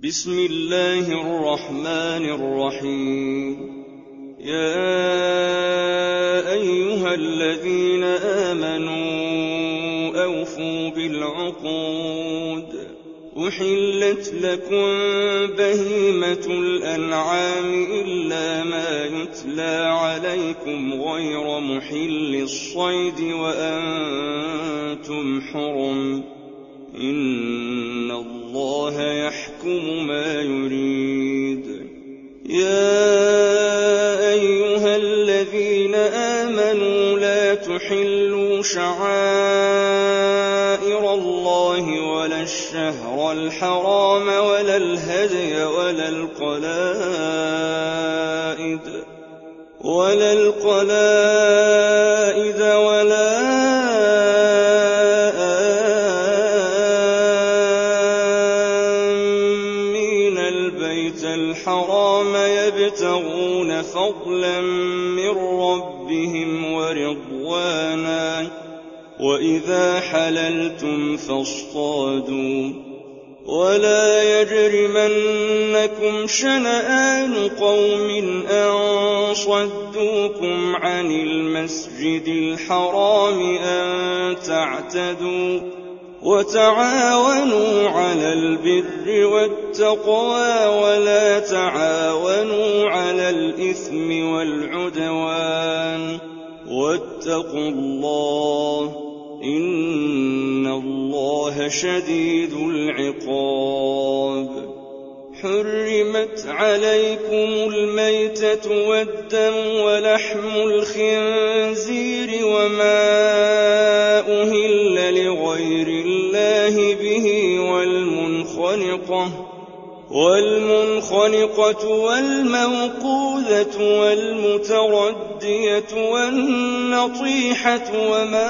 بسم الله الرحمن الرحيم. يا أيها الذين آمنوا أوفوا بالعقود. أحلت لكم بهيمة الأنعام إلا ما يتلى عليكم غير محل الصيد وأنتم حرم. إن الله يحكم ما يريد. يا أيها الذين آمنوا لا تحلوا شعائر الله ولا الشهر الحرام ولا الهدي ولا القلائد ولا آمين البيت الحرام يبتغون فضلا من ربهم ورضوانا. وإذا حللتم فاصطادوا. ولا يجرمنكم شنآن قوم أن صدوكم عن المسجد الحرام أن تعتدوا. وتعاونوا على البر والتقوى ولا تعاونوا على الإثم والعدوان. واتقوا الله إن الله شديد العقاب. حرمت عليكم الميتة والدم ولحم الخنزير وما أهل لغير الله به والمنخنقة والموقوذة والمتردية والنطيحة وما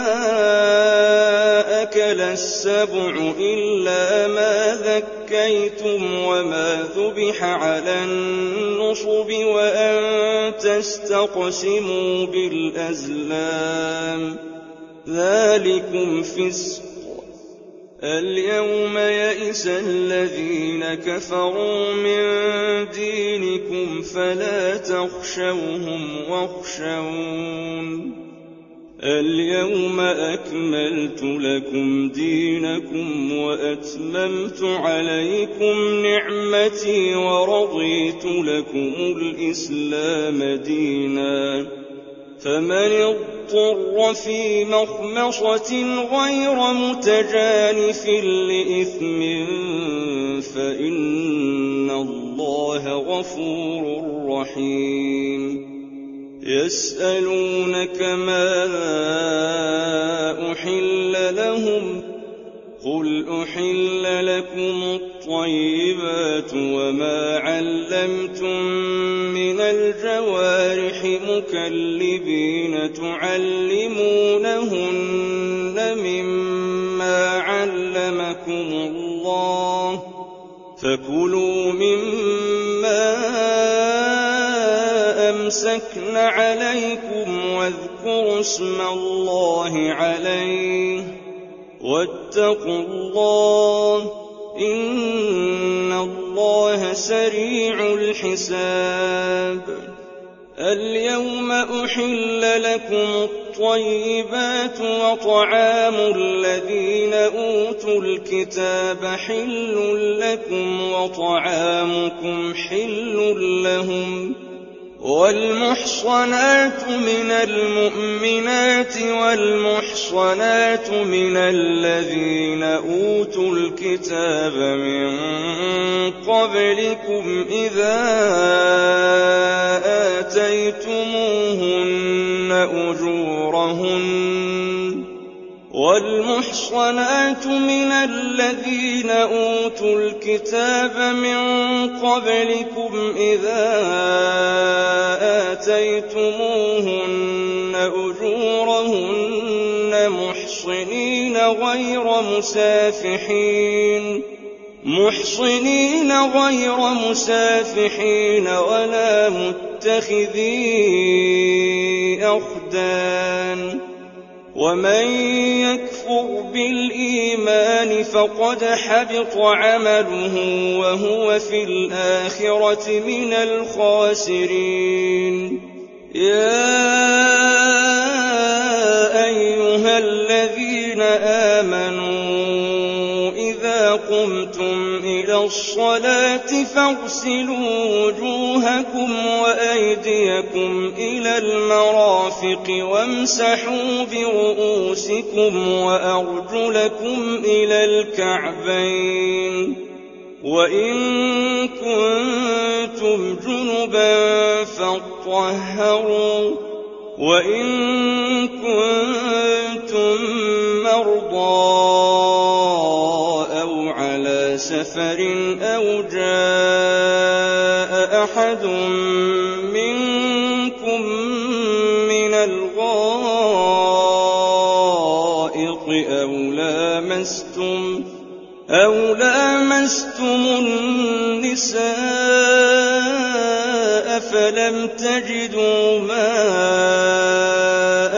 أكل السبع إلا ما ذكيتم وما ذبح على النصب وأن تستقسموا بالأزلام ذلكم فسق. اليوم يئس الذين كفروا من دينكم فلا تخشوهم واخشون. اليوم أكملت لكم دينكم وأتممت عليكم نعمتي ورضيت لكم الإسلام دينا. فمن اضطر في مخمصة غير متجانف لإثم فإن الله غفور رحيم. يسألونك ماذا أحل لهم قل أحل لكم الطيبات وما علمتم من الجوارح مكلبين تعلمونهن مما علمكم الله فكلوا مما أمسكن عليكم واذكروا اسم الله عليه واتقوا الله إن الله سريع الحساب. اليوم أحل لكم الطيبات وطعام الذين أوتوا الكتاب حل لكم وطعامكم حل لهم. والمحصنات من المؤمنات والمحصنات من الذين أوتوا الكتاب من قبلكم إذا آتيتموهن أجورهن. والمحصنات من الذين أوتوا الكتاب من قبلكم إذا آتيتموهن أجورهن محصنين غير مسافحين ولا متخذي أخدان. ومن يكفر بالإيمان فقد حبط عمله وهو في الآخرة من الخاسرين. يا أيها الذين آمنوا إذا قمتم إلى الصلاة فاغسلوا وجوهكم وأيديكم إلى المرافق وامسحوا برؤوسكم وأرجلكم إلى الكعبين، وإن كنتم جنبا فاطهروا، وإن كنتم مرضى أو على سفر أو جاء أحد منكم من الغائط أو لامستم النساء فلم تجدوا ماء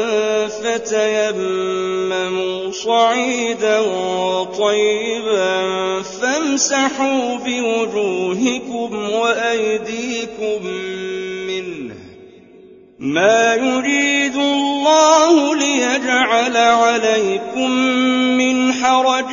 فتيمموا صعيدا طيبا فامسحوا بوجوهكم وأيديكم منه، ما يريد الله ليجعل عليكم من حرج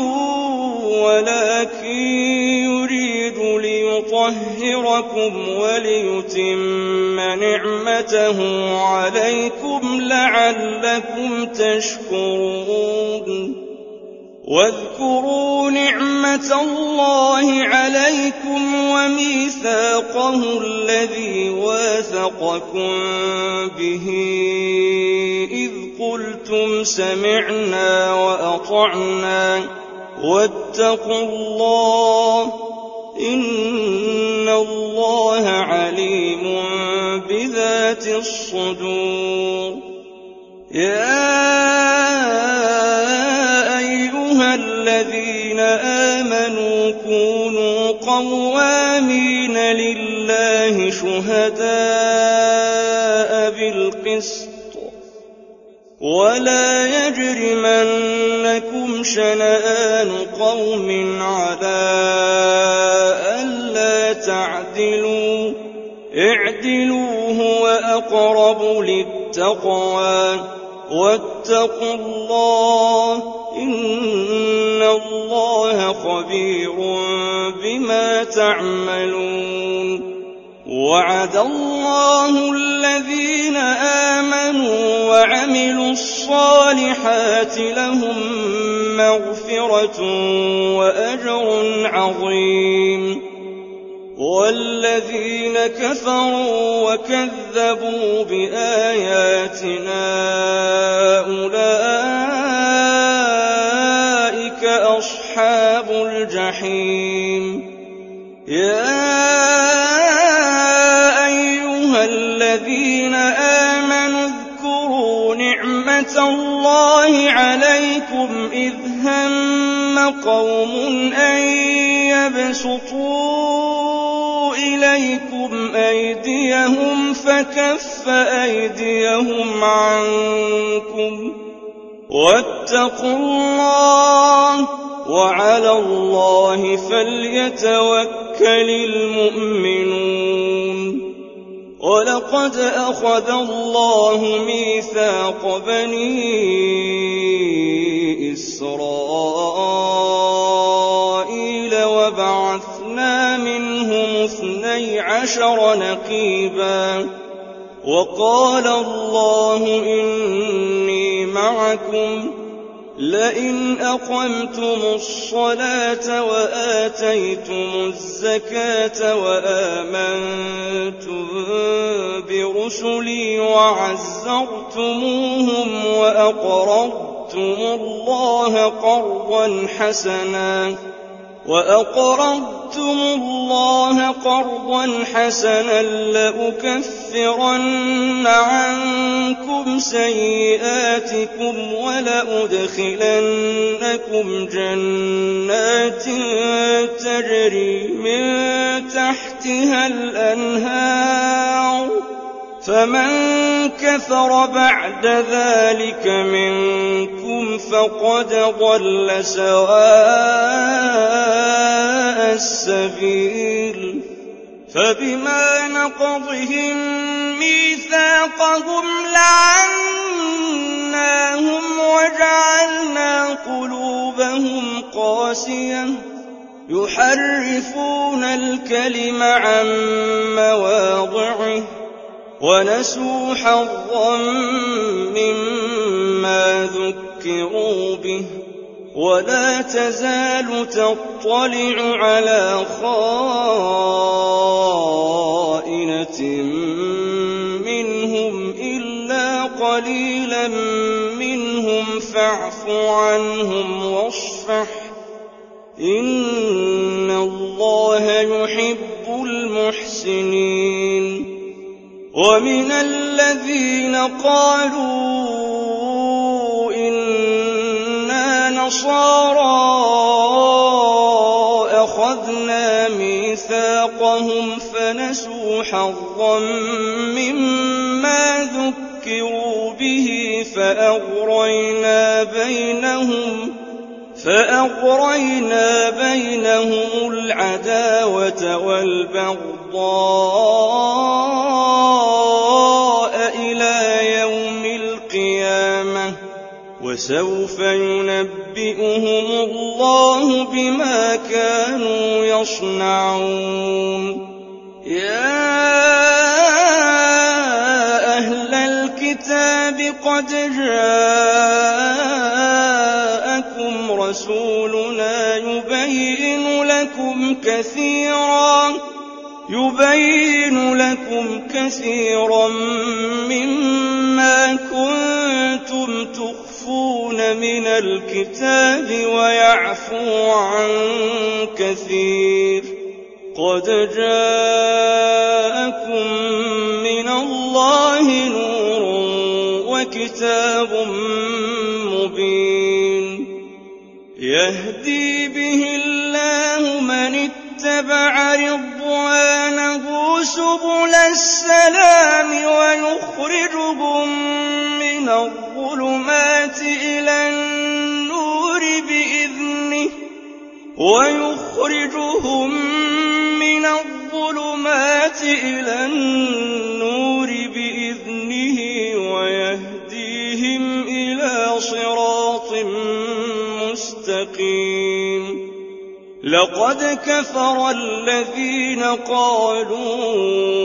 ولكن يريد ليطهركم وليتم نعمته عليكم لعلكم تشكرون. واذكروا نعمة الله عليكم وميثاقه الذي واثقكم به إذ قلتم سمعنا وأطعنا واتقوا الله إن الله عليم بذات الصدور. يا أيها الذين آمنوا كونوا قوامين لله شهداء بالقسط ولا يجرمنكم شنآن قوم على ألا تعدلوا اعدلوا هو أقرب للتقوى واتقوا الله إن الله خبير بما تعملون. وعد الله الذين آمنوا وعملوا الصالحات لهم مغفرة وأجر عظيم، والذين كفروا وكذبوا بآياتنا أولئك أصحاب الجحيم. يا أيها الذين آمنوا اذكروا نعمة الله عليكم إذ هم قوم أن يبسطوا إليكم أيديهم فكف أيديهم عنكم واتقوا الله وعلى الله فليتوكل المؤمنون. ولقد أخذ الله ميثاق بني إسرائيل وبعثنا منهم 12 نقيبا وقال الله إني معكم لئن أقمتم الصلاة وآتيتم الزكاة وآمنتم برسلي وعزرتموهم وأقرضتم الله قرضا حسنا لأكفرن عنكم سيئاتكم ولأدخلنكم جنات تجري من تحتها الأنهار فمن كفر بعد ذلك منكم فقد ضل سواء السبيل فبما نقضهم ميثاقهم لعناهم وجعلنا قلوبهم قاسية يحرفون الكلم عن مواضعه ونسوا حظا مما ذكروا به ولا تزال تطلع على خائنة منهم إلا قليلا منهم فاعف عنهم واصفح إن الله يحب المحسنين ومن الذين قالوا إنا نصارى أخذنا ميثاقهم فنسوا حظا مما ذكروا به فأغرينا بينهم العداوة والبغضاء إلى يوم القيامة وسوف ينبئهم الله بما كانوا يصنعون يا أهل الكتاب قد جاءكم رسولنا يبين لكم كثيرا مما كنتم تخفون من الكتاب ويعفو عن كثير قد جاءكم من الله نور وكتاب مبين يهدي به الله من اتبع رضوانه سبل السلام ويخرجهم من الظلمات إلى النور بإذنه ويهديهم إلى صراط مستقيم لقد كفر الذين قالوا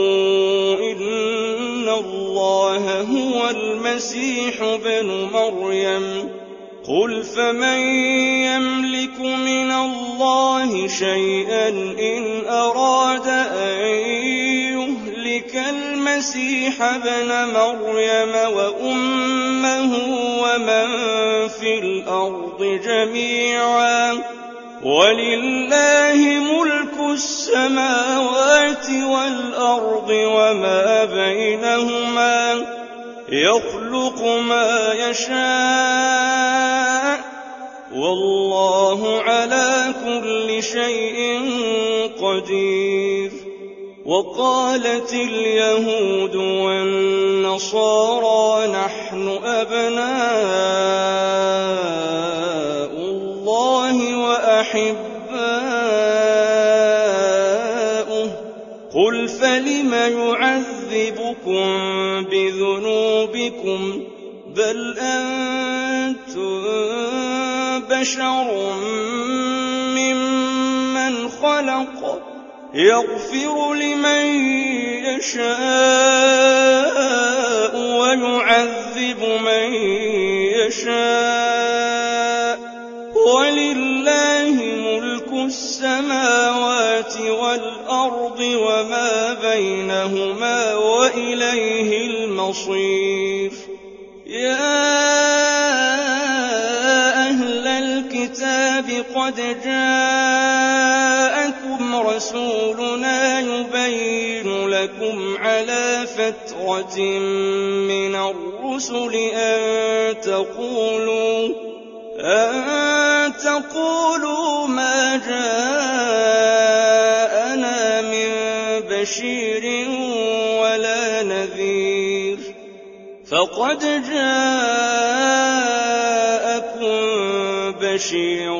إن الله هو المسيح ابن مريم قل فمن يملك من الله شيئا إن أراد أن يهلك المسيح ابن مريم وأمه ومن في الأرض جميعا ولله ملك السماوات والأرض وما بينهما يخلق ما يشاء والله على كل شيء قدير وقالت اليهود والنصارى نحن أبناء الله وأحباؤه قل فلم يعذبكم بذنوبكم بل أنتم بشر ممن خلق يغفر لمن يشاء ويعذب من يشاء ولله ملك السماوات والأرض وما بينهما وإليه المصير يا أهل الكتاب قد جاءكم رسولنا يبين لكم على فترة من الرسل أن تقولوا ما جاءنا من بشير ولا نذير لقد جاءكم بشير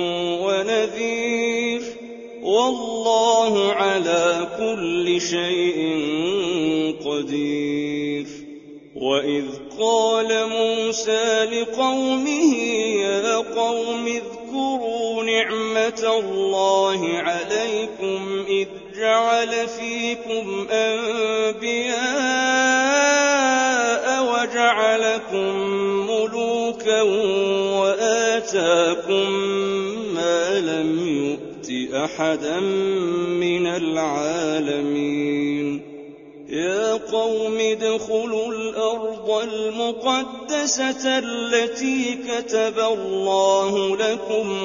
ونذير والله على كل شيء قدير. وإذ قال موسى لقومه يا قوم اذكروا نعمة الله عليكم إذ جعل فيكم أنبياء وجعلكم ملوكا وآتاكم ما لم يؤت أحدا من العالمين. يا قوم ادخلوا الأرض المقدسة التي كتب الله لكم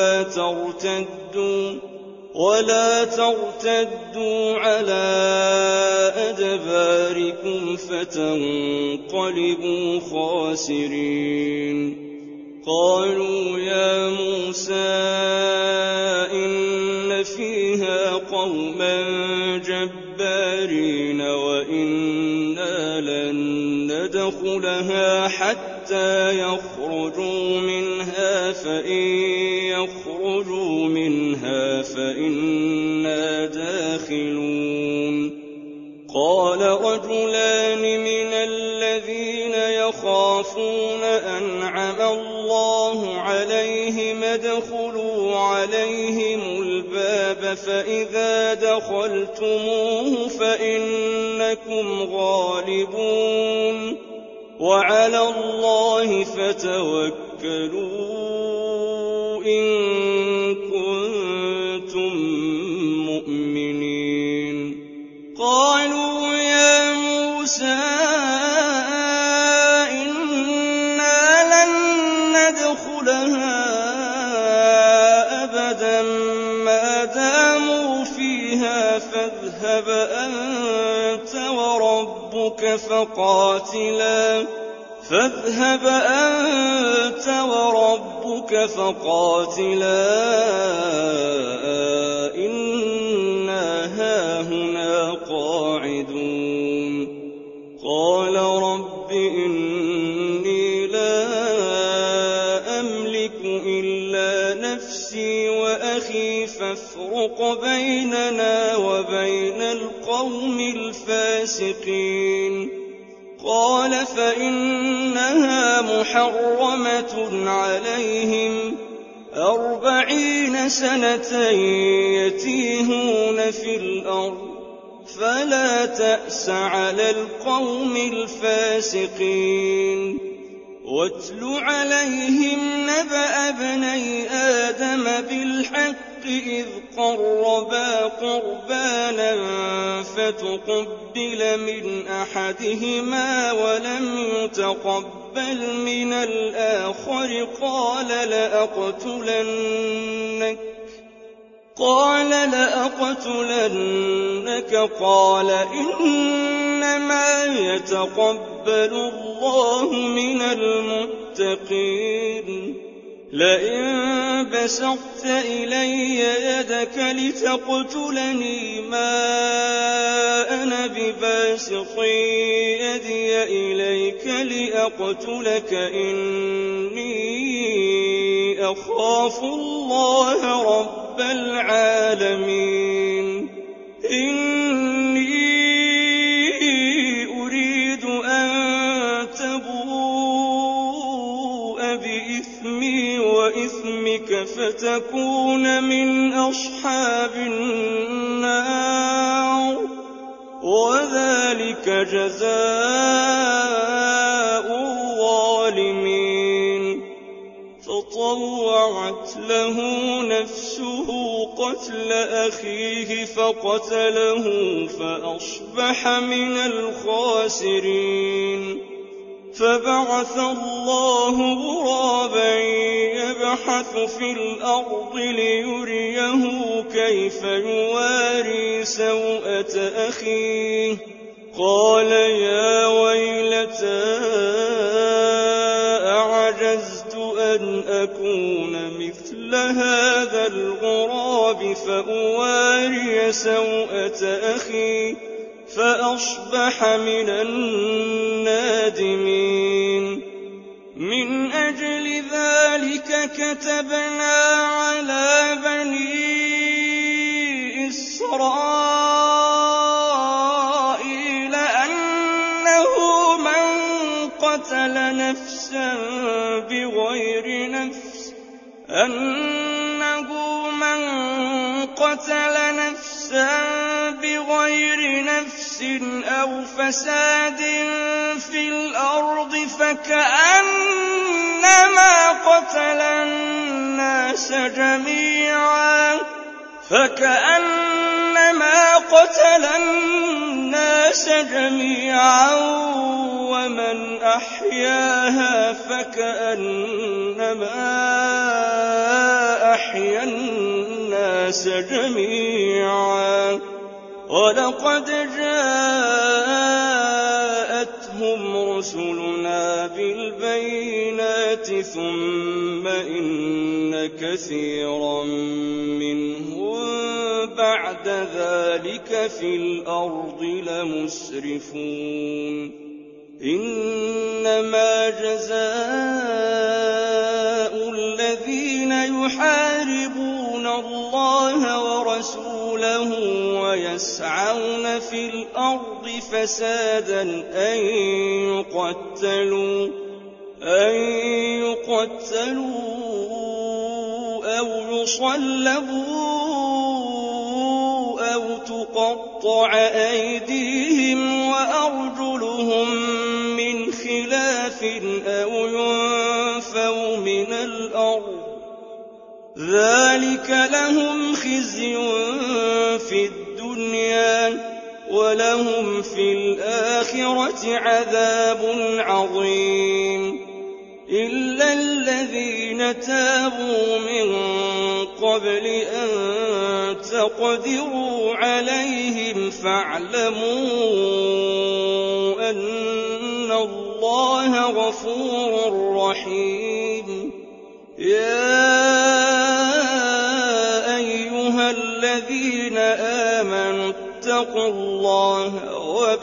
ولا ترتدوا على أدباركم فتنقلبوا خاسرين. قالوا يا موسى إن فيها قوما جبارين وإنا لن ندخلها حتى يخرجوا منها فإن يخرجوا منها فإنا داخلون. قال رجلان من الذين يخافون أنعم الله عليهم ادخلوا عليهم الباب فإذا دخلتموه فإنكم غالبون وعلى الله فتوكلوا إن كنتم مؤمنين. قالوا يا موسى إنا لن ندخلها أبدا ما داموا فيها فاذهب أنت وربك فقاتلا إنا هاهنا قاعدون. قال رب إني لا أملك إلا نفسي وأخي فافرق بيننا وبين القوم الفاسقين. قال فإنها محرمة عليهم 40 سنة يتيهون في الأرض فلا تأس على القوم الفاسقين. واتل عليهم نبأ ابني آدم بالحق إذ قربا قربانا فتقبل من أحدهما ولم يتقبل من الآخر قال لأقتلنك قال إنما يتقبل الله من المتقين. لئن بسطت إلي يدك لتقتلني ما أنا بباسط يدي إليك لأقتلك إني أخاف الله رب العالمين. إني أريد أن تبوء بإثمي وإثمك فتكون من أصحاب النار وذلك جزاء الظالمين. فطوعت له نفسه قتل أخيه فقتله فأصبح من الخاسرين. فبعث الله غرابا يبحث في الأرض ليريه كيف يواري سوءة أخيه. قال يا ويلتى أعجزت أن أكون مثل هذا الغراب فأواري سوءة أخي فأصبح من النادمين. من أجل ذلك كتبنا على بني إسرائيل أنه من قتل نفسا بغير نفس أو فساد في الأرض فكأنما قتل الناس جميعا ومن أحياها فكأنما أحيا الناس جميعا. ولقد جاءتهم رسلنا بالبينات ثم إن كثيرا منهم بعد ذلك في الأرض لمسرفون. إنما جزاء الذين يحاربون الله ورسوله ويسعون في الأرض فسادا أن يقتلوا أو يصلبوا أو تقطع أيديهم وأرجلهم من خلاف أو ينفوا من الأرض. ذلك لهم خزي في الدنيا ولهم في الآخرة عذاب عظيم. إلا الذين تابوا من قبل أن تقدروا عليهم فاعلموا أن الله غفور رحيم. يا أيها الذين آمنوا اتقوا الله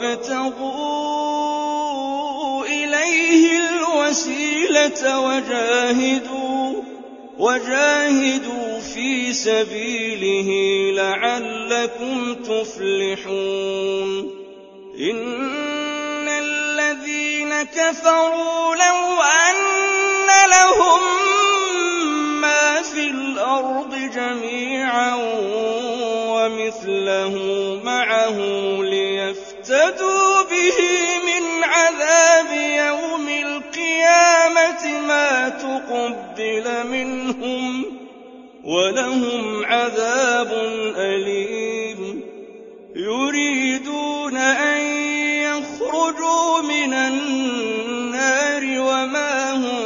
وابتغوا إليه الوسيلة وجاهدوا في سبيله لعلكم تفلحون. إن الذين كفروا لو أن لهم ما في الأرض جميعا ومثله معه ليفتدوا به من عذاب يوم القيامة ما تقبل منهم ولهم عذاب أليم. يريدون أن يخرجوا من النار وما هم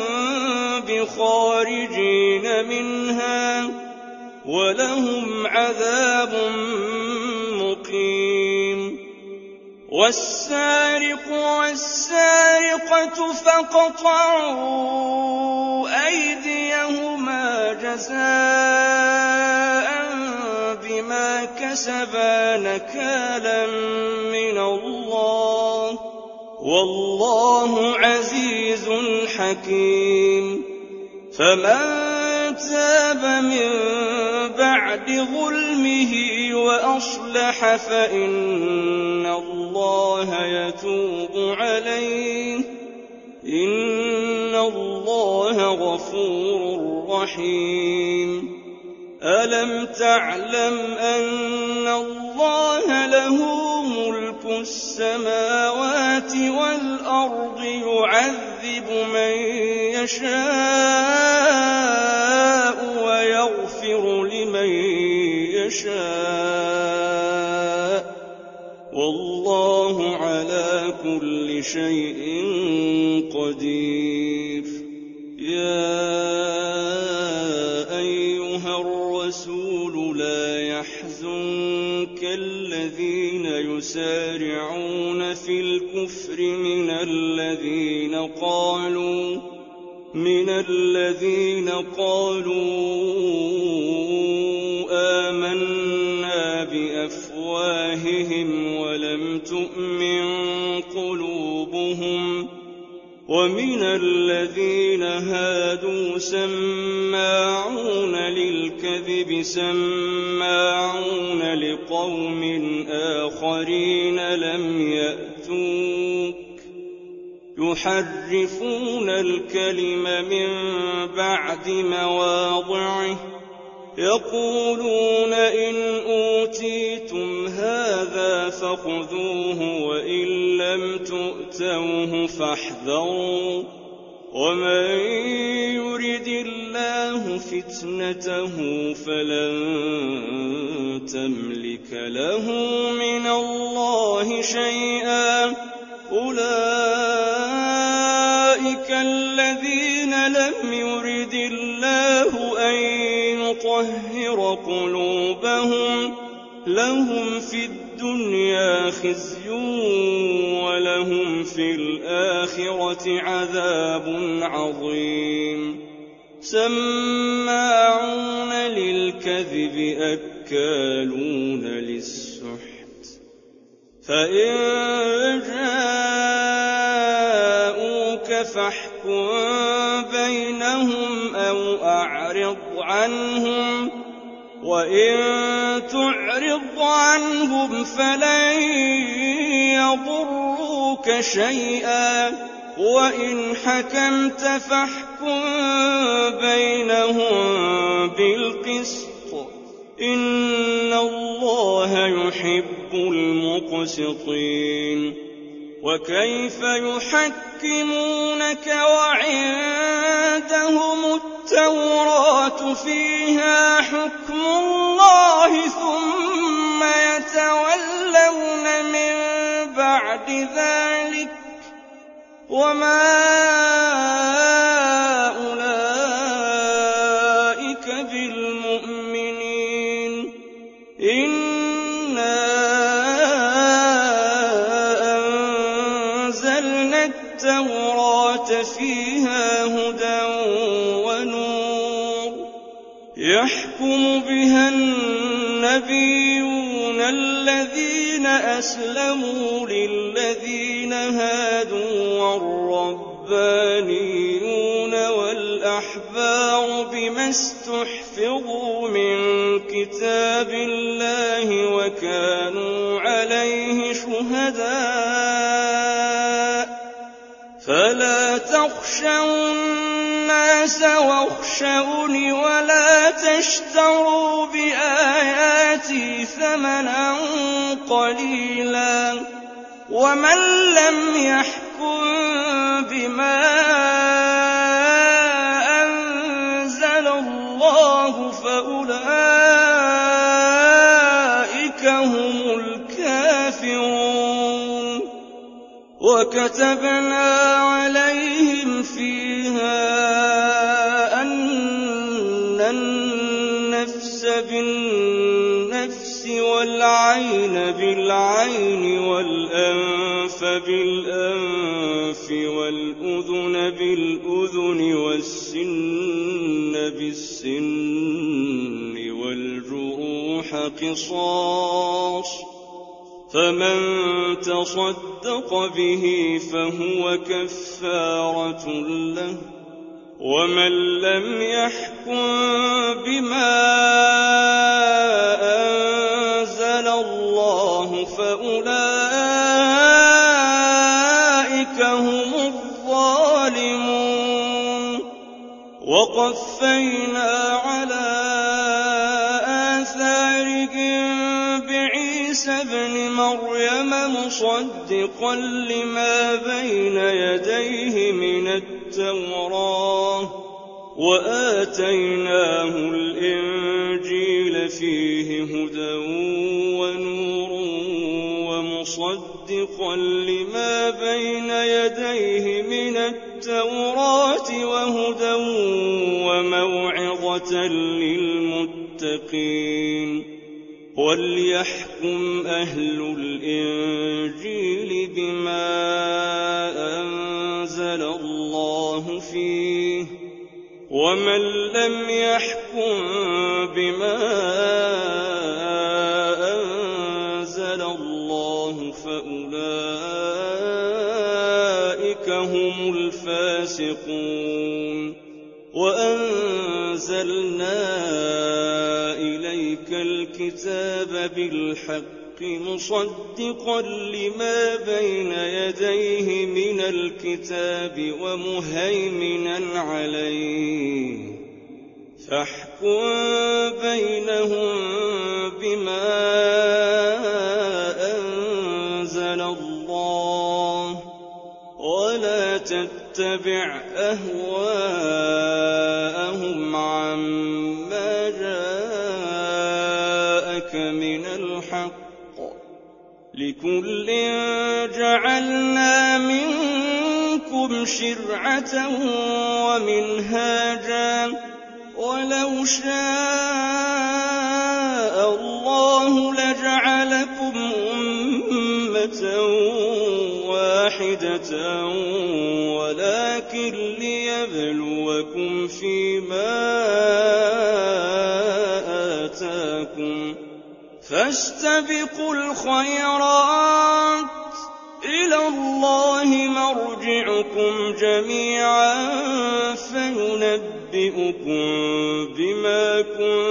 بخارجين منها ولهم عذاب مقيم. والسارق والسارقة فاقطعوا أيديهما جزاء بما كسبا نكالا من الله والله عزيز حكيم. فمن تاب من بعد ظلمه وأصلح فإن الله يتوب عليه إن الله غفور رحيم. ألم تعلم أن الله له ملك السماوات والأرض يعذب من يشاء ويغفر لمن يشاء والله على كل شيء قدير. يا أيها الرسول لا يحزنك الذين يسارعون في الكفر من الذين قالوا آمنا بأفواههم ولم تؤمن قلوبهم ومن الذين هادوا سماعون للكذب سماعون لقوم آخرين لم يأتوك يحرفون الكلم من بعد مواضعه يقولون إن أوتيتم هذا فخذوه وإن لم تؤتوه فاحذروا ومن يرد الله فتنته فلن تملك له من الله شيئا أولئك الذين لم يرد الله أن يطهر قلوبهم لهم في الدنيا خزي ولهم في الآخرة عذاب عظيم سماعون للكذب أكالون للسحت فإن جاءوك فاحكم بينهم أو أعرض عنهم وإن تعرض عنهم فلن يضروك شيئا وإن حكمت فاحكم بينهم بالقسط إن الله يحب المقسطين وكيف يحكمونك وعندهم التوراة فيها حكم الله ثم يتولون من بعد ذلك وما أولئك بالمؤمنين إنا أنزلنا التوراة فيها هدى ونور يحكم بها النبيون الذين أسلموا للذين هادوا والربانيون والأحبار بما استحفظوا من كتاب الله وكانوا عليه شهداء فلا تخشوا الناس واخشوني ولا تشتروا بآياتي ثمنا قليلا ومن لم يحكم بما أنزل الله فأولئك هم الكافرون وكتبنا عليهم فيها أن النفس بالنفس والعين بالعين والأنف بالأنف والأذن بالأذن والسن بالسن والجروح قصاص فمن تصدق به فهو كفارة له ومن لم يحكم بما أنزل الله فأولئك هم الظالمون وقفينا على آثارهم بعيسى ابن مريم مصدقا لما بين يديه من التوراة وآتيناه الإنجيل فيه هدى ونور ومصدقا لما بين يديه من التوراة وهدى وموعظة للمتقين وليحكم أهل الإنجيل بما أنزل الله فيه ومن لم يحكم بما أنزل الله فأولئك هم الفاسقون وأنزلنا إليك الكتاب بالحق مصدقا لما بين يديه من الكتاب ومهيمنا عليه فاحكم بينهم بما أنزل الله ولا تتبع أهواءهم عما جاءك من الحق لكل جعلنا منكم شرعة ومنهاجا ولو شاء الله لجعلكم أمة واحدة ولكن ليبلوكم فيما آتاكم فاستبقوا الخيرات إلى الله مرجعكم جميعا فينبئكم بما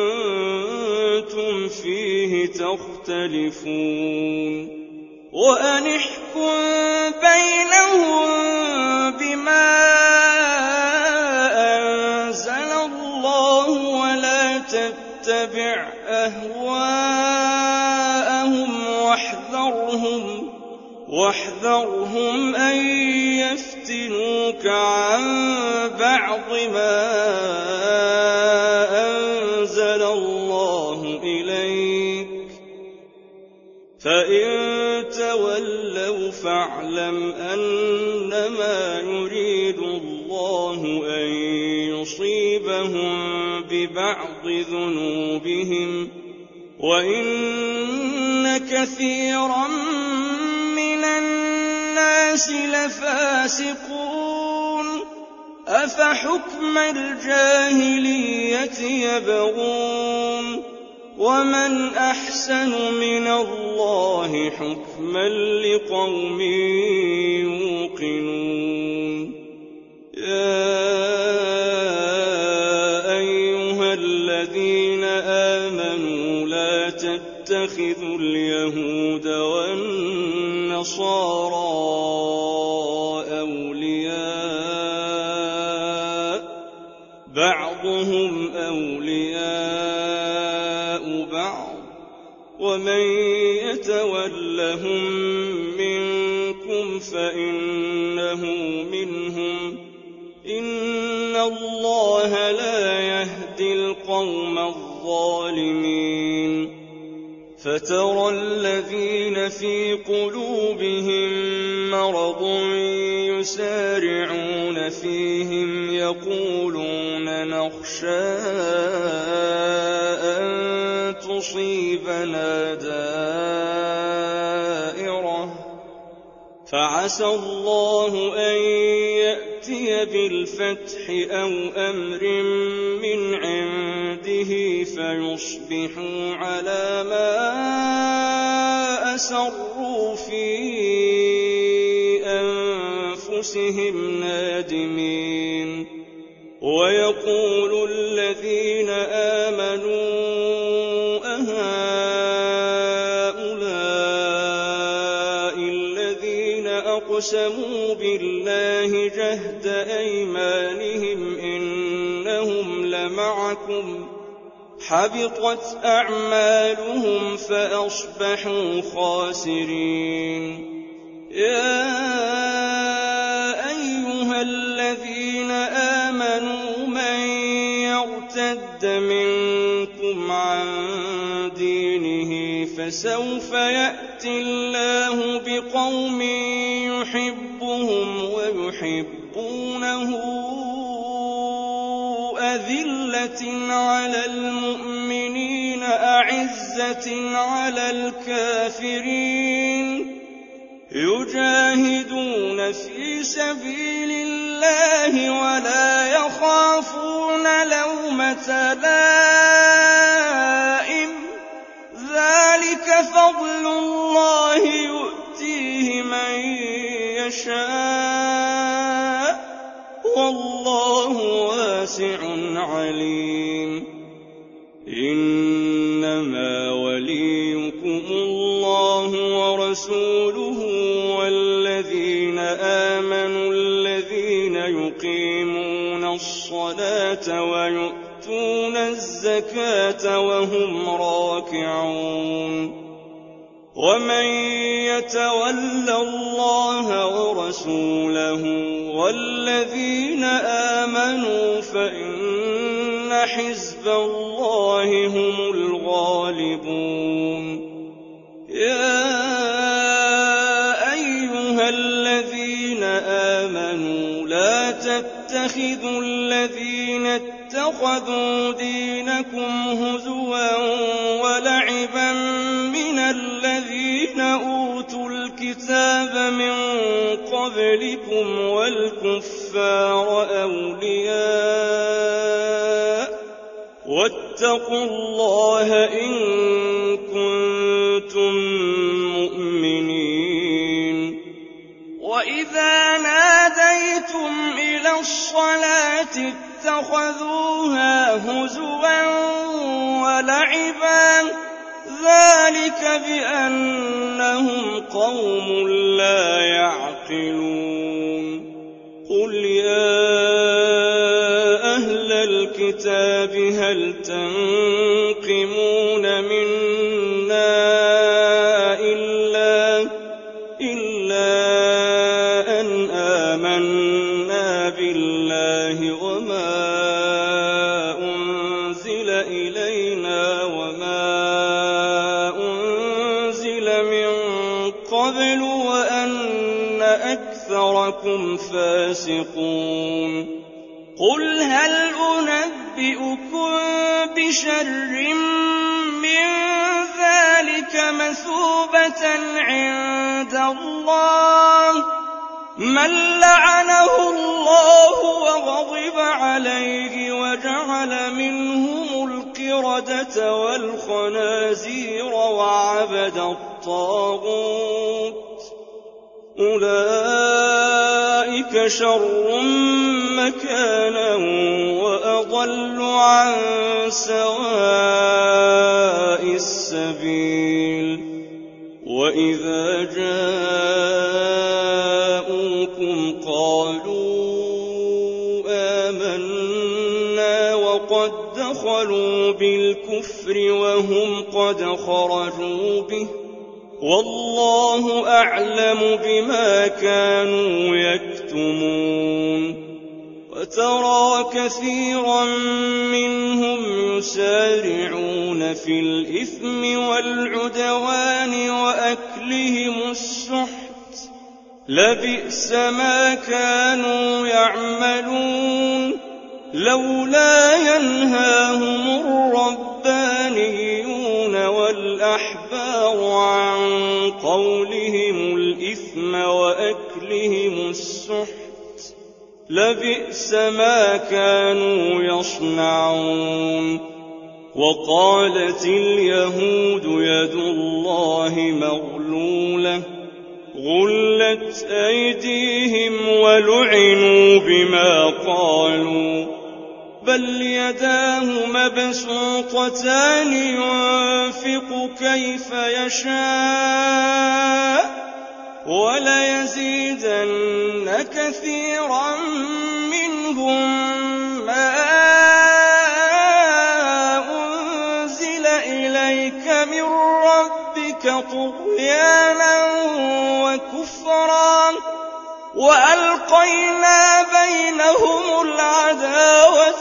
كنتم فيه تختلفون وأن احكم بينهم بما أنزل الله ولا تتبع أهواءهم واحذرهم أن يفتنوك عن بعض ما أنزل الله إليك فإن تولوا فاعلم أنما يريد الله أن يصيبهم ببعض ذنوبهم وإن كثيرا من الناس لفاسقون أفحكم الجاهلية يبغون ومن أحسن من الله حكما لقوم يوقنون يا أيها الذين آمنوا لا تتخذوا اليهود والنصارى أولياء بعضهم أولياء بعض ومن يتولهم منكم فإنه منهم إن الله لا يهدي القوم الظالمين فترى الذين في قلوبهم مرض يسارعون فيهم يقولون نخشى أن تصيبنا دائرة فعسى الله أن يأتي بالفتح أو أمر من عنده فيصبحوا على ما أسروا في أنفسهم نادمين ويقول الذين آمنوا أهؤلاء الذين أقسموا بالله جهد أيمانهم إنهم لمعكم حبطت أعمالهم فأصبحوا خاسرين يا أيها الذين آمنوا من يرتد منكم عن دينه فسوف يأتي الله بقوم يحبهم ويحبونه أذلة على المؤمنين أعزة على الكافرين يجاهدون في سبيل الله ولا يخافون لومة لائم ذلك فضل الله اللَّهِ يُؤْتِيهِ مَن يَشَاءُ ۚ وَاللَّهُ وَاسِعٌ عَلِيمٌ. إِنَّمَا وَلِيُّكُمُ اللَّهُ وَرَسُولُهُ وَالَّذِينَ آمَنُوا الَّذِينَ يُقِيمُونَ الصَّلَاةَ وَيُؤْتُونَ الزَّكَاةَ وَهُمْ راكعون. وَمَن يَتَوَلَّ اللَّهَ وَرَسُولَهُ وَالَّذِينَ آمَنُوا فَإِنَّ حِزْبَ اللَّهِ هُمُ الْغَالِبُونَ. يَا أَيُّهَا الَّذِينَ آمَنُوا لَا تَتَّخِذُوا الَّذِينَ اتَّخَذُوا دِينَكُمْ هُزُوًا وَلَعِبًا مِّنَ الَّذِينَ أُوتُوا الْكِتَابَ مِن قَبْلِكُمْ وَالْكُفَّارَ أَوْلِيَاءَ ۚ وَاتَّقُوا اللَّهَ إِن كُنتُم مُّؤْمِنِينَ. وَإِذَا نَادَيْتُمْ إِلَى الصَّلَاةِ اتَّخَذُوهَا هُزُوًا وَلَعِبًا ۚ ذَٰلِكَ بِأَنَّهُمْ قَوْمٌ لَّا يَعْقِلُونَ. قُلْ يَا أَهْلَ الْكِتَابِ هَلْ تَنقِمُونَ مِنَّا إِلَّا أَنْ آمَنَّا بِاللَّهِ وَمَا أُنزِلَ إِلَيْنَا وَمَا أُنزِلَ مِن قَبْلُ وَأَنَّ أَكْثَرَكُمْ فَاسِقُونَ. قُلْ هَلْ أُنَبِّئُكُم بِشَرٍّ مِّن ذَٰلِكَ مَثُوبَةً عِندَ اللَّهِ ۚ مَن لَّعَنَهُ اللَّهُ وَغَضِبَ عَلَيْهِ وَجَعَلَ مِنْهُمُ الْقِرَدَةَ وَالْخَنَازِيرَ وَعَبَدَ الطَّاغُوتَ ۚ أُولَٰئِكَ شَرٌّ مَّكَانًا وَأَضَلُّ عَن سَوَاءِ السَّبِيلِ. وَإِذَا جَاءُوكُمْ قَالُوا آمَنَّا وَقَدْ دَخَلُوا بِالْكُفْرِ وَهُمْ قَدْ خَرَجُوا بِهِ ۚ وَاللَّهُ أَعْلَمُ بِمَا كَانُوا يَكْتُمُونَ. وَتَرَىٰ كَثِيرًا مِّنْهُمْ يُسَارِعُونَ فِي الْإِثْمِ وَالْعُدْوَانِ وَأَكْلِهِمُ السُّحْتَ ۚ لَبِئْسَ مَا كَانُوا يَعْمَلُونَ. لَوْلَا يَنْهَاهُمُ الرَّبَّانِيُّونَ وَالْأَحْبَارُ عَن قَوْلِهِمُ الْإِثْمَ وَأَكْلِهِمُ السُّحْتَ ۚ لَبِئْسَ مَا كَانُوا يَصْنَعُونَ. وَقَالَتِ الْيَهُودُ يَدُ اللَّهِ مَغْلُولَةٌ غُلَّتْ أَيْدِيهِمْ وَلُعِنُوا بِمَا قَالُوا ۘ بَلْ يَدَاهُ مَبْسُوطَتَانِ يُنفِقُ كَيْفَ يَشَاءُ ۚ وَلَيَزِيدَنَّ كَثِيرًا مِّنْهُم مَّا أُنزِلَ إِلَيْكَ مِن رَّبِّكَ طُغْيَانًا وَكُفْرًا ۖ وَأَلْقَيْنَا بَيْنَهُمُ الْعَدَاوَةَ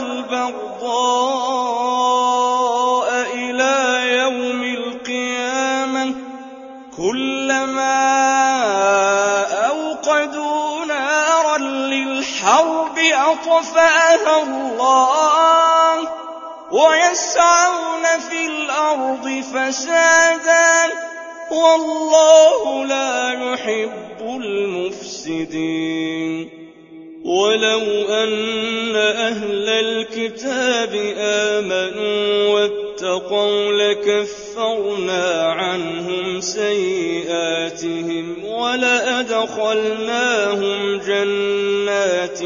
وَالْبَغْضَاءَ إِلَىٰ يَوْمِ الْقِيَامَةِ ۚ كُلَّمَا أَوْقَدُوا نَارًا لِّلْحَرْبِ أَطْفَأَهَا اللَّهُ ۚ وَيَسْعَوْنَ فِي الْأَرْضِ فَسَادًا ۚ وَاللَّهُ لَا يُحِبُّ الْمُفْسِدِينَ. وَلَوْ أَنَّ أَهْلَ الْكِتَابِ آمَنُوا وَاتَّقَوْا لَكَفَّرْنَا لكفرنا عنهم سيئاتهم ولأدخلناهم جنات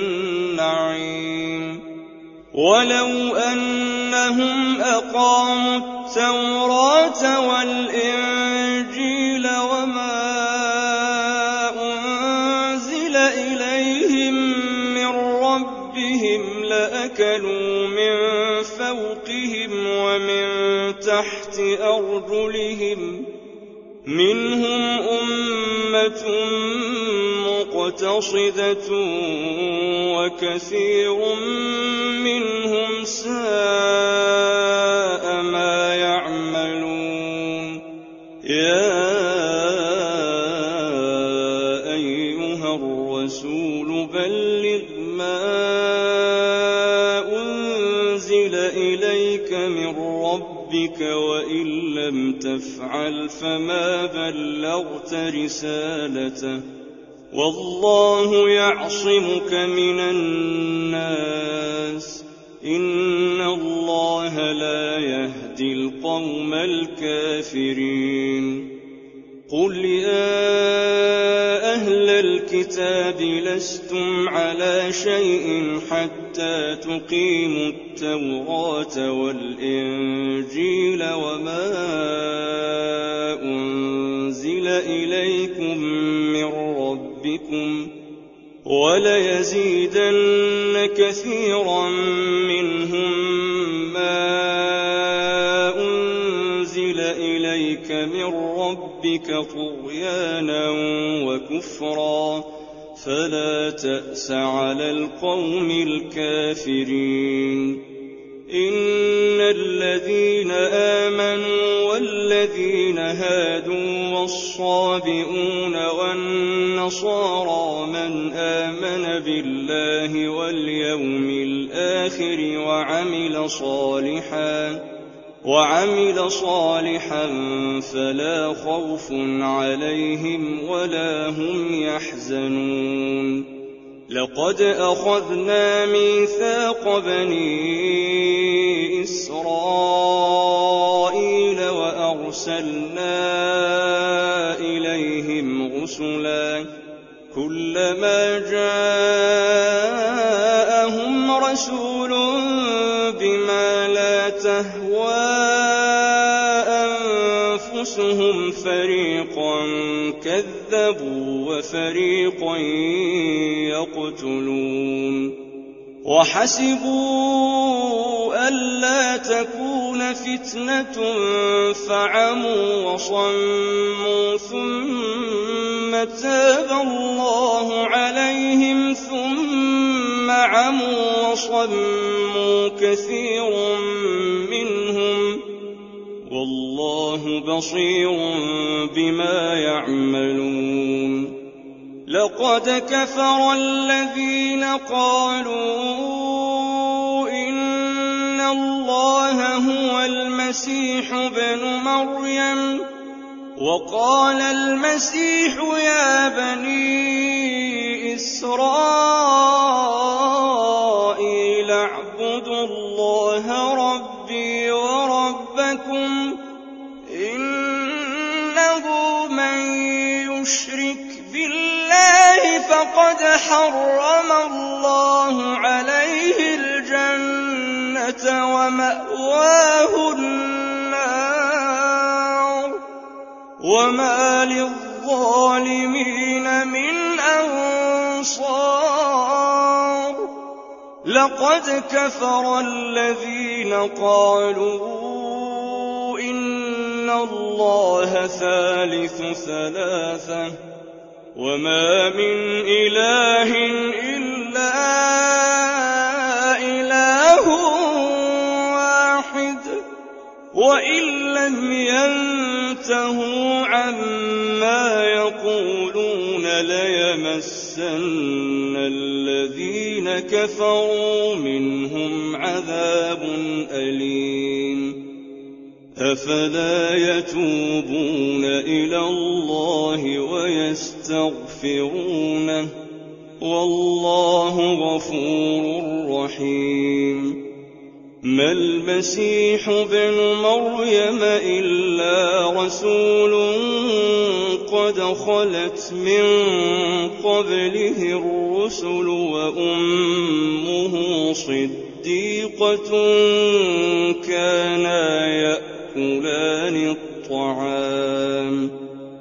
النعيم ولو أنهم أقاموا التوراة والإنجيل وما أنزل إليهم من ربهم لأكلوا من فوقهم ومن تحت أرجلهم منهم أمة مقتصدة وكثير منهم ساء ما يعملون يا أيها الرسول بلغ ما أنزل إليك من ربك وإن لم تفعل فما بلغت رسالته والله يعصمك من الناس إن الله لا يهدي القوم الكافرين قل يا أهل الكتاب لستم على شيء حتى تقيموا التوراة والإنجيل وما أنزل إليكم من ربكم وليزيدن كثيرا منهم ما أنزل إليك من ربك طغيانا وكفرا فلا تأس على القوم الكافرين إن الذين آمنوا والذين هادوا والصابئون والنصارى من آمن بالله واليوم الآخر وعمل صالحا فلا خوف عليهم ولا هم يحزنون لقد أخذنا ميثاق بني إسرائيل وأرسلنا إليهم رسلا كلما جاءهم رسول بما لا تهوى أنفسهم فريقا كذبوا وفريقا يقتلون وحسبوا ألا تكون فتنة فعموا وصموا ثم تاب الله عليهم ثم عموا وصموا كثير منهم والله بصير بما يعملون لقد كفر الذين قالوا إن الله هو المسيح ابن مريم وقال المسيح يا بني إسرائيل اعبدوا الله ربي وربكم إنه من يشرك بالله فقد حرم الله عليه الجنة ومأواه النار وما للظالمين من أنصار لقد كفر الذين قالوا إن الله ثالث ثلاثة وما من إله إلا إله واحد وإن لم ينتهوا عما يقولون ليمسن الذين كفروا منهم عذاب أليم أفلا يتوبون إلى الله ويستغفرونه والله غفور رحيم ما المسيح ابن مريم إلا رسول قد خلت من قبله الرسل وأمه صديقة كانا يأكلان الطعام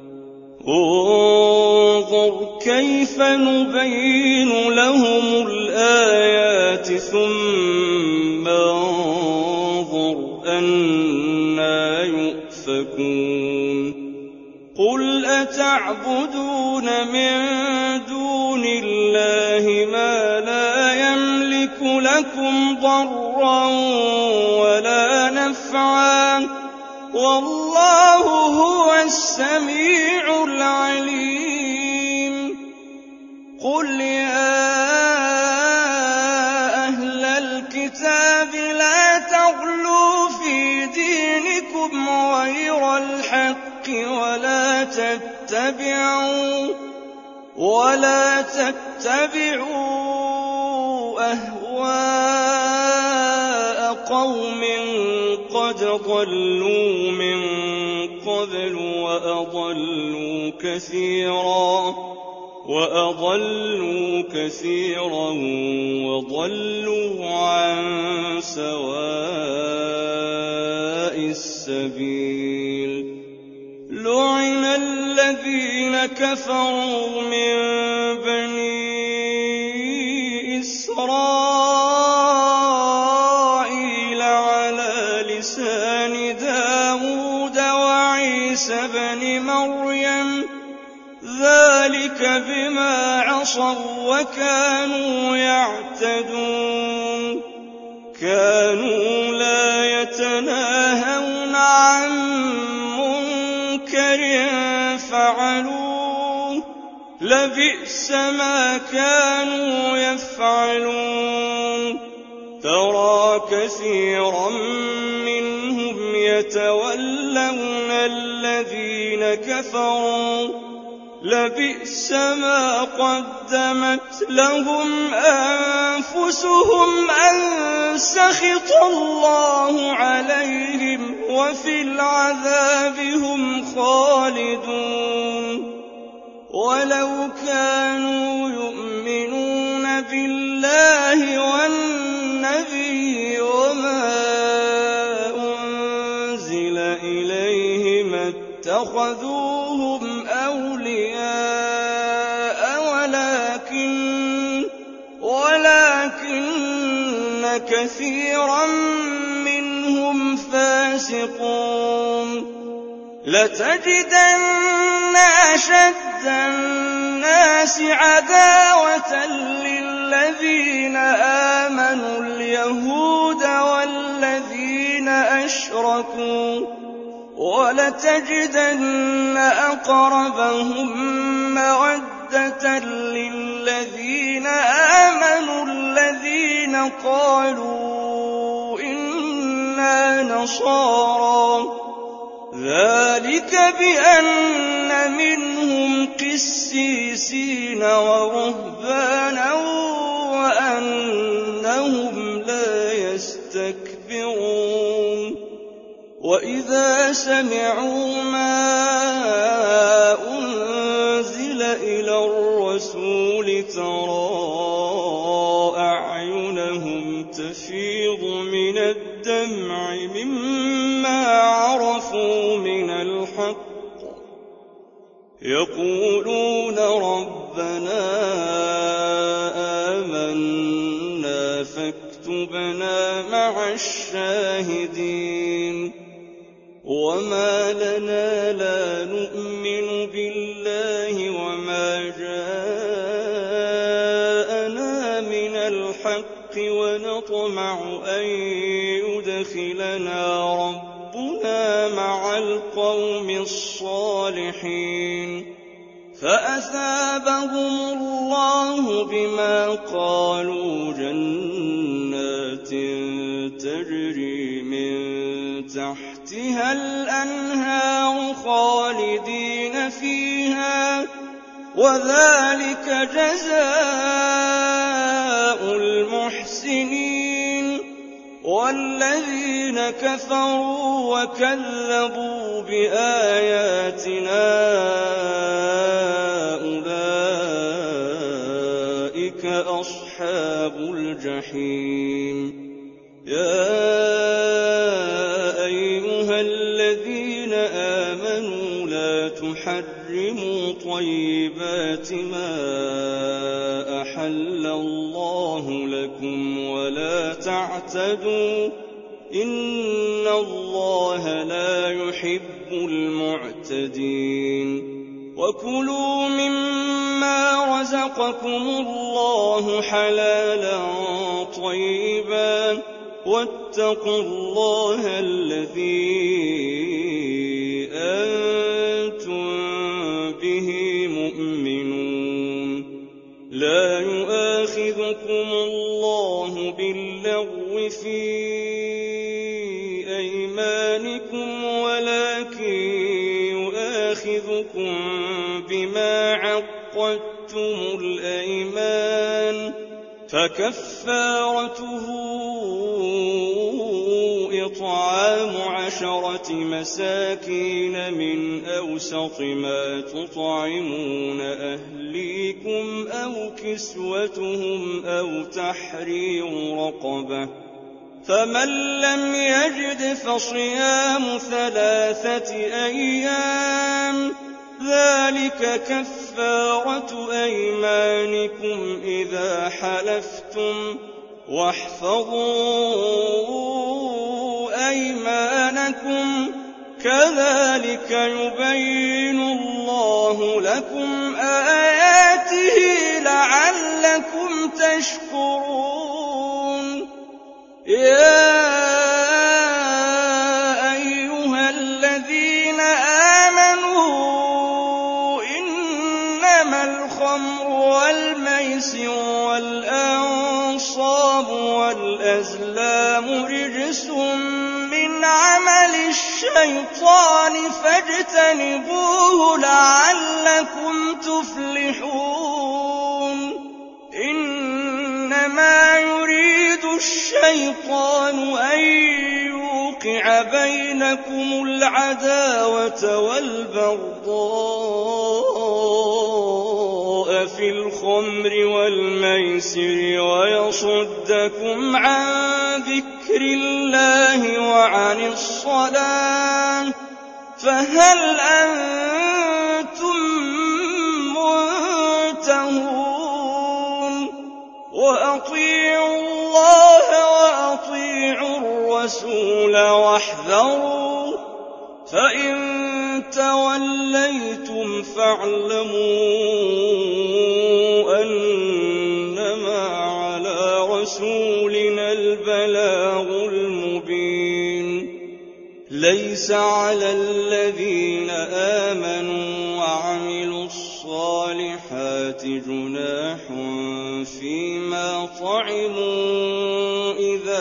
انظر كيف نبين لهم الآيات ثم انظر أنى يؤفكون قل أتعبدون من دون الله ما لا يملك لكم ضرا ولا نفعا والله هو السميع العليم قل يا أهل الكتاب لا تغلوا في دينكم غير الحق ولا تتبعوا أهواء قوم قد ضلوا من قبل وأضلوا كثيرا وضلوا عن سواء السبيل لعن الذين كفروا من بني إسرائيل على لسان داود وعيسى بن مريم ذلك بما عصوا وكانوا يعتدون كانوا لا يتناهون عن منكر فعلوه لبئس ما كانوا يفعلون ترى كثيرا منهم يتولون الذين كفروا لبئس ما قدمت لهم أنفسهم أن سخط الله عليهم وفي العذاب هم خالدون ولو كانوا يؤمنون بالله والنبي وما أنزل إليه ما اتخذوهم أولياء ولكن كثيرا منهم فاسقون لتجدن أشد الناس عداوة للذين آمنوا اليهود والذين أشركوا ولتجدن أقربهم مودة للذين آمنوا الذين قالوا إنا نصارى ذلك بأن منهم قسيسين ورهبانا وأنهم لا يستكبرون وإذا سمعوا ما أنزل إلى الرسول ترى أعينهم تفيض من الدمع مما عرفوا من الحق يقولون ربنا آمنا فاكتبنا مع الشاهدين وما لنا لا نؤمن بالله وما جاءنا من الحق ونطمع أن يدخلنا ربنا مع القوم الصالحين فأثابهم الله بما قالوا جنات تجري من تحتها الأنهار خالدين فيها وذلك جزاء المحسنين والذين كفروا وكذبوا بآياتنا أولئك أصحاب الجحيم. يا أيها الذين آمنوا لا تحرموا طيبات ما أحل الله لكم ولا تعتدوا إن الله لا يحب المعتدين. وكلوا مما رزقكم الله حلالا طيبا واتقوا الله الذي أنتم به مؤمنون. لا يؤاخذكم الله باللغو في أيمانكم ولكن يؤاخذكم بما عقدتم الأيمان فكفارته إطعام 10 مساكين من أوسط ما تطعمون أهليكم أو كسوتهم أو تحرير رقبة. فمن لم يجد فصيام 3 أيام ذلك كفارة أيمانكم إذا حلفتم واحفظوا أيمانكم كذلك يبين الله لكم آياته لعلكم تشكرون. يا أيها الذين آمنوا إنما الخمر والميسر والأنصاب والأزلام رجس من عمل الشيطان فاجتنبوه لعلكم تفلحون. إنما يريد الشيطان أن يوقع بينكم العداوة والبغضاء في الخمر والميسر ويصدكم عن ذكر الله وعن الصلاة فهل أنتم منتهون. وأطيعوا الله وأطيعوا الرسول واحذروا فإن توليتم فاعلموا أنما على رسولنا البلاغ المبين. ليس على الذين آمنوا وعملوا الصالحات جناح فيما طعموا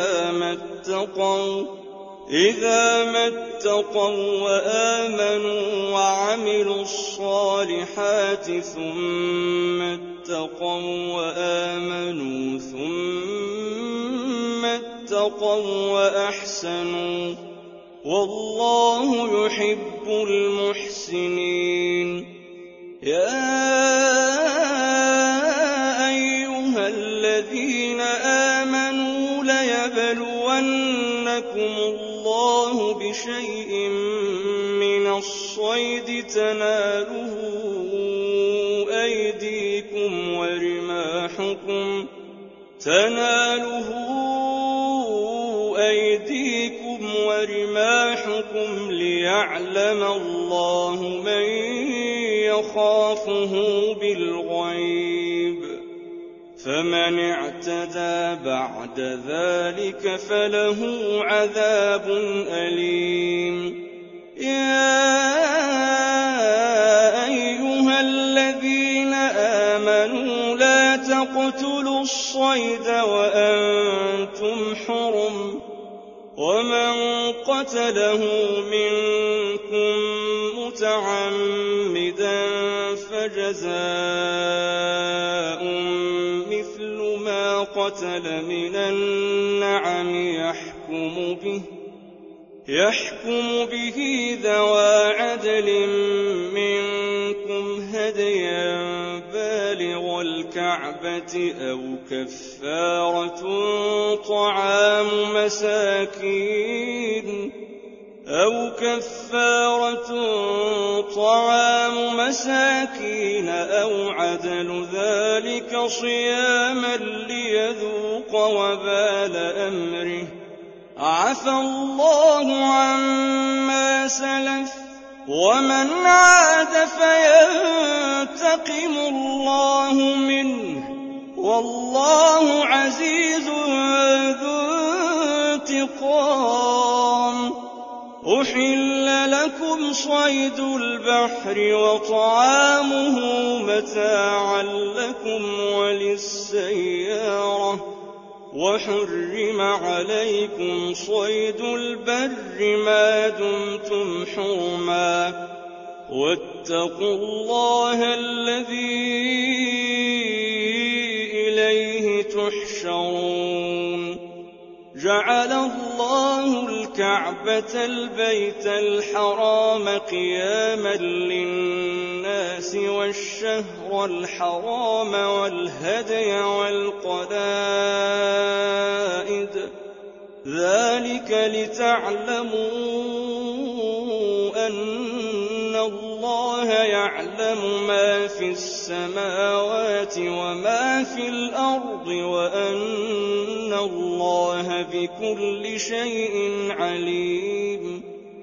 إذا ما اتقوا وآمنوا وعملوا الصالحات ثم اتقوا وأحسنوا والله يحب المحسنين. يا أيها الذين آمنوا ليبلونكم الله بشيء من الصيد تناله أيديكم ورماحكم ليعلم الله من يخافه بالغيب فمن اعتدى بعد ذلك فله عذاب أليم. يا أيها الذين آمنوا لا تقتلوا الصيد وأنتم حرم ومن قتله منكم متعمدا فجزاء مثل ما قتل من النعم يحكم يحكم به ذوى عدل منكم هديا بالغ الكعبة أو كفارة طعام مساكين أو عدل ذلك صياما ليذوق وبال أمره عفى الله عما سلف ومن عاد فينتقم الله منه والله عزيز ذو انتقام. أحل لكم صيد البحر وطعامه متاعا لكم وللسيارة وحرم عليكم صيد البر ما دمتم حرما واتقوا الله الذي إليه تحشرون. جعل الله الكعبة البيت الحرام قياما للناس والشهر الحرام والهدي والقلائد ذلك لتعلموا أن الله يعلم ما في السماوات وما في الأرض وأن الله بكل شيء عليم.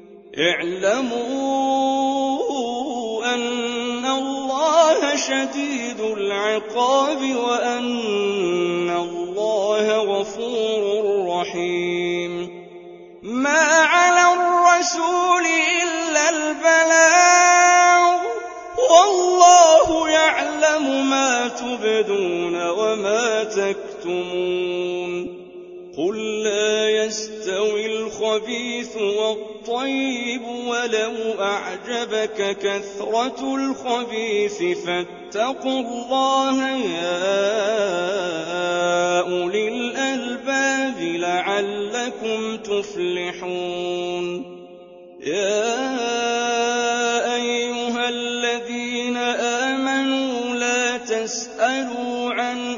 اعلموا أن الله شديد العقاب وأن الله غفور رحيم. ما على الرسول إلا البلاغ والله يعلم ما تبدون وما تكتمون. قل لا يستوي الخبيث والطيب ولو أعجبك كثرة الخبيث فاتقوا الله يا أولي الألباب لعلكم تفلحون. يا أيها الذين آمنوا لا تسألوا عن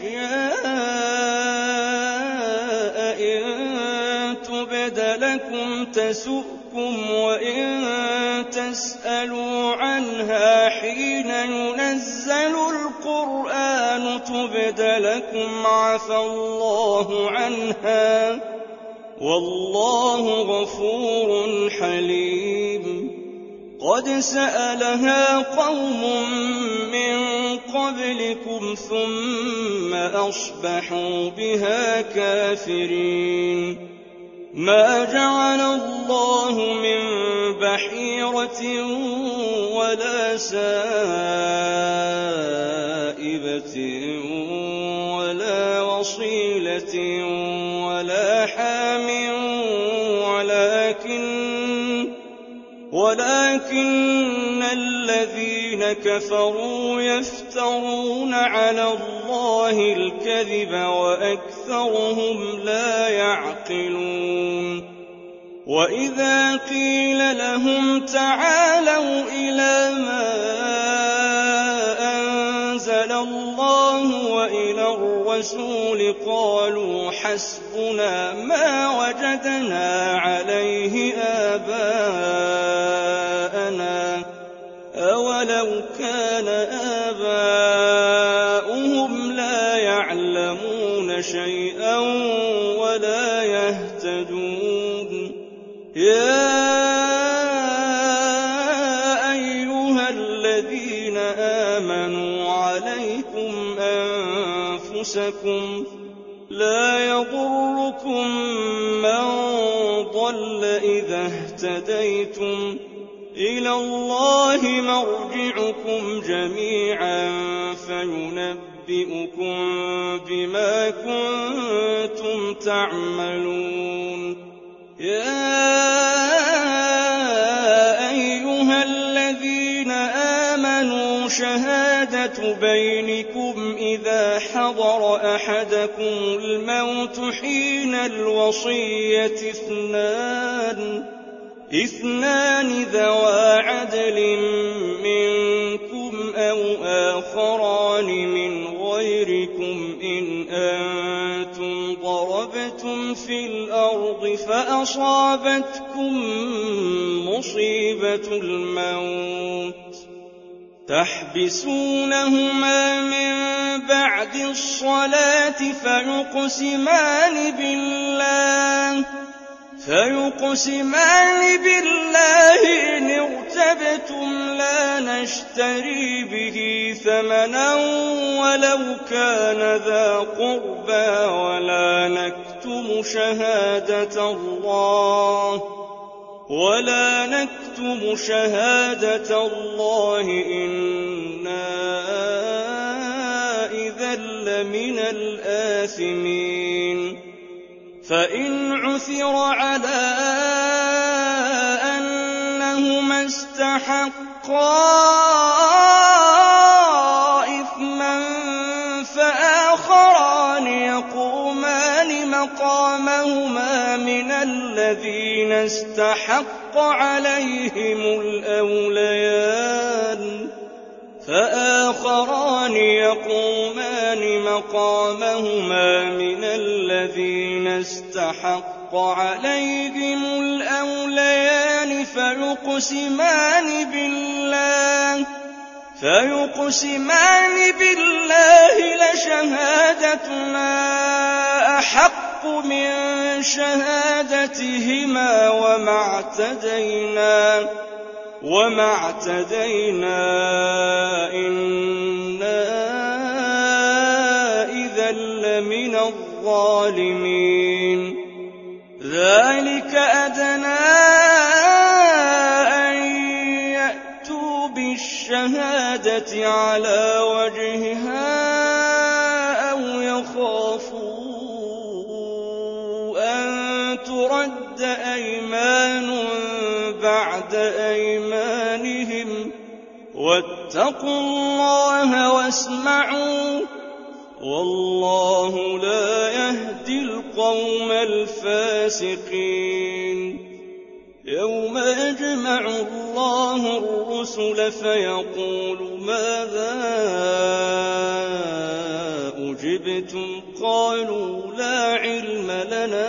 أشياء إن تبد لكم تسؤكم وإن تسألوا عنها حين ينزل القرآن تبد لكم عفى الله عنها والله غفور حليم. قد سألها قوم من قبلكم ثم أصبحوا بها كافرين. ما جعل الله من بحيرة ولا سائبة ولا وصيلة ولا حام ولكن الذين كفروا يفترون على الله الكذب وأكثرهم لا يعقلون. وإذا قيل لهم تعالوا إلى ما أنزل الله وإلى الرسول قالوا حسبنا ما وجدنا عليه آباءنا أولو كان آباؤهم لا يعلمون شيئا ولا يهتدون. يا أيها الذين آمنوا عليكم أنفسكم لا يضركم من ضل إذا اهتديتم إلى الله مرجعكم جميعا فينبئكم بما كنتم تعملون. يا أيها الذين آمنوا شهادة بينكم إذا حضر أحدكم الموت حين الوصية اثنان ذوا عدل منكم أو آخران من غيركم إن أنتم ضربتم في الأرض فأصابتكم مصيبة الموت تحبسونهما من بعد الصلاة فيقسمان بالله إن ارتبتم لا نشتري به ثمنا ولو كان ذا قربى ولا نكتم شهادة الله إنا إذا لمن الآثمين فإن عثر على أنهما استحقا إثما فآخران يقومان مقامهما من الذين استحق عليهم الأوليان فيقسمان بالله لشهادتنا أحق من شهادتهما وما اعتدينا إنا إذا لمن الظالمين ذلك أدنى أن يأتوا بالشهادة على وجهها أو يخافوا أن ترد أيمان بعد أيمانهم واتقوا الله واسمعوا والله لا يهدي القوم الفاسقين يوم يجمع الله الرسل فيقول ماذا أجبتم قالوا لا علم لنا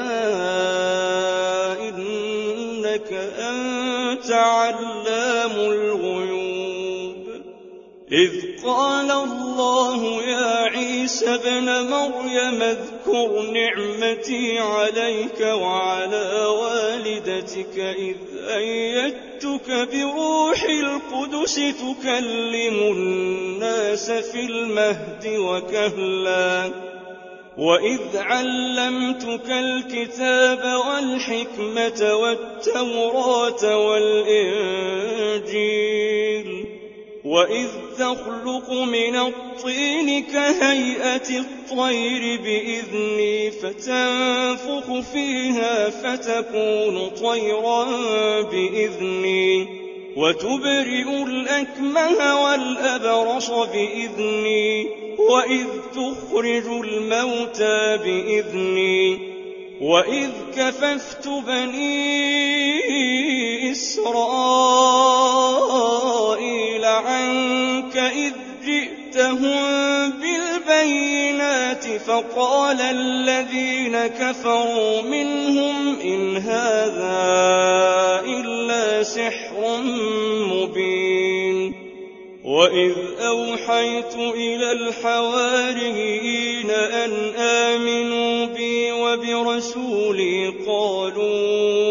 إنك أنت علام الغيوب إذ قال الله يا عيسى ابن مريم اذكر نعمتي عليك وعلى والدتك إذ أيدتك بروح القدس تكلم الناس في المهد وكهلا وإذ علمتك الكتاب والحكمة والتوراة والإنجيل وإذ تخلق من الطين كهيئة الطير بإذني فتنفخ فيها فتكون طيرا بإذني وتبرئ الأكمه والأبرص بإذني وإذ تخرج الموتى بإذني وإذ كففت بني إسرائيل عنك إذ جئتهم بالبينات فقال الذين كفروا منهم إن هذا إلا سحر مبين وإذ أوحيت إلى الحواريين أن آمنوا بي وبرسولي قالوا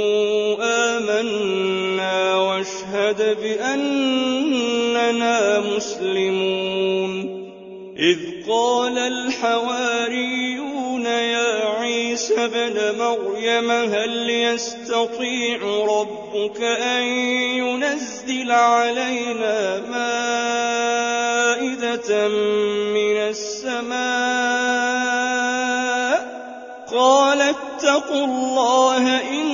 آمنا واشهد بأننا مسلمون إذ قال الحواريون يا عيسى ابن مريم هل يستطيع ربك أن ينزل علينا مائدة من السماء قال اتقوا الله إن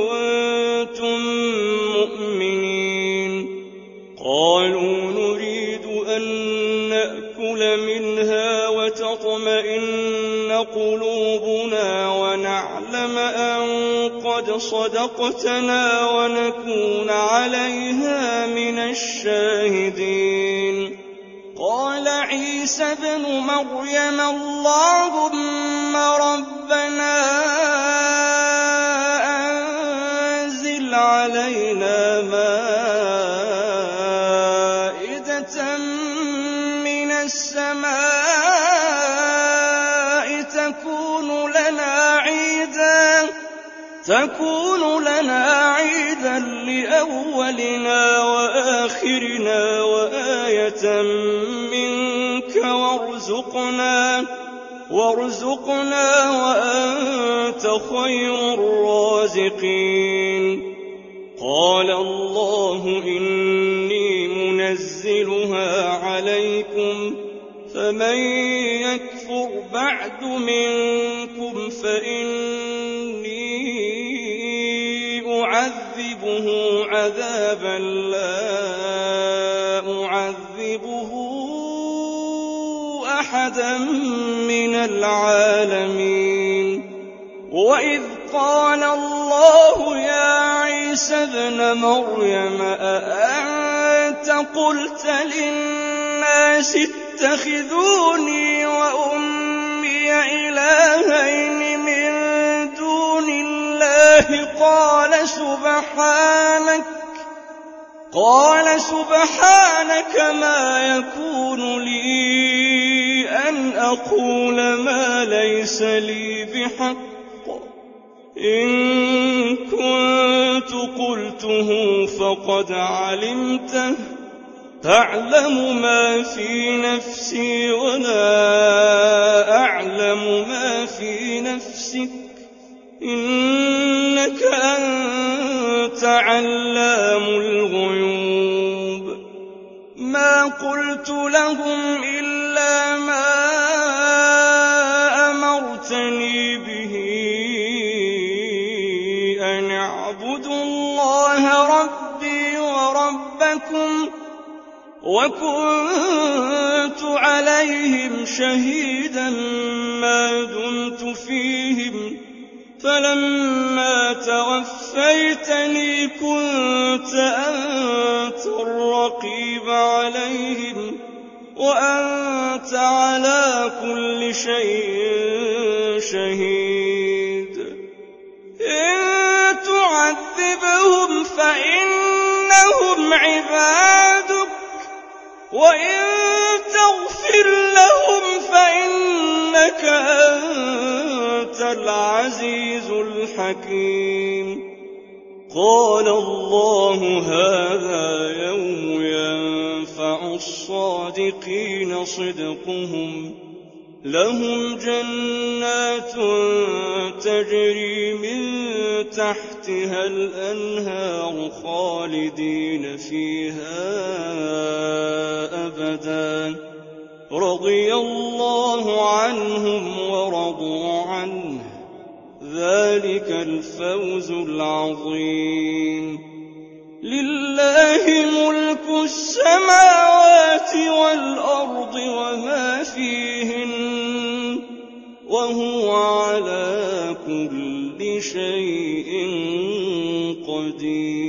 كنتم مؤمنين قالوا نريد أن نأكل منها وتطمئن قلوبنا ونعلم أن قد صدقتنا ونكون عليها من الشاهدين. قال عيسى ابن مريم اللهم ربنا أنزل علينا مائدة من السماء تكون لنا عيدا لأولنا وآخرنا وآية منك وارزقنا وأنت خير الرازقين. قال الله إني منزلها عليكم فمن يكفر بعد منكم فإني أعذبه عذابا لا أعذبه أحدا من العالمين. وإذ قال الله يا عيسى ابن مريم أأنت قلت للناس اتخذوني وأمي إلهين من دون الله قال سبحانك ما يكون لي أن أقول ما ليس لي بحق إن كنت قلته فقد علمته تعلم ما في نفسي ولا أعلم ما في نفسك إنك أنت علام الغيوب. ما قلت لهم إلا ما أمرتني به أن اعبدوا الله ربي وربكم وكنت عليهم شهيدا ما دمت فيهم فلما توفيتني كنت أنت الرقيب عليهم وأنت على كل شيء شهيد. إن تعذبهم فإنهم عبادك وإن تغفر لهم فإنك أنت العزيز الحكيم. قال الله هذا يوم ينفع الصادقين صدقهم لهم جنات تجري من تحتها الأنهار خالدين فيها أبدا رضي الله عنهم ورضوا عنه ذلك الفوز العظيم. لله ملك السماوات والأرض وما فيهن وهو على كل شيء قدير.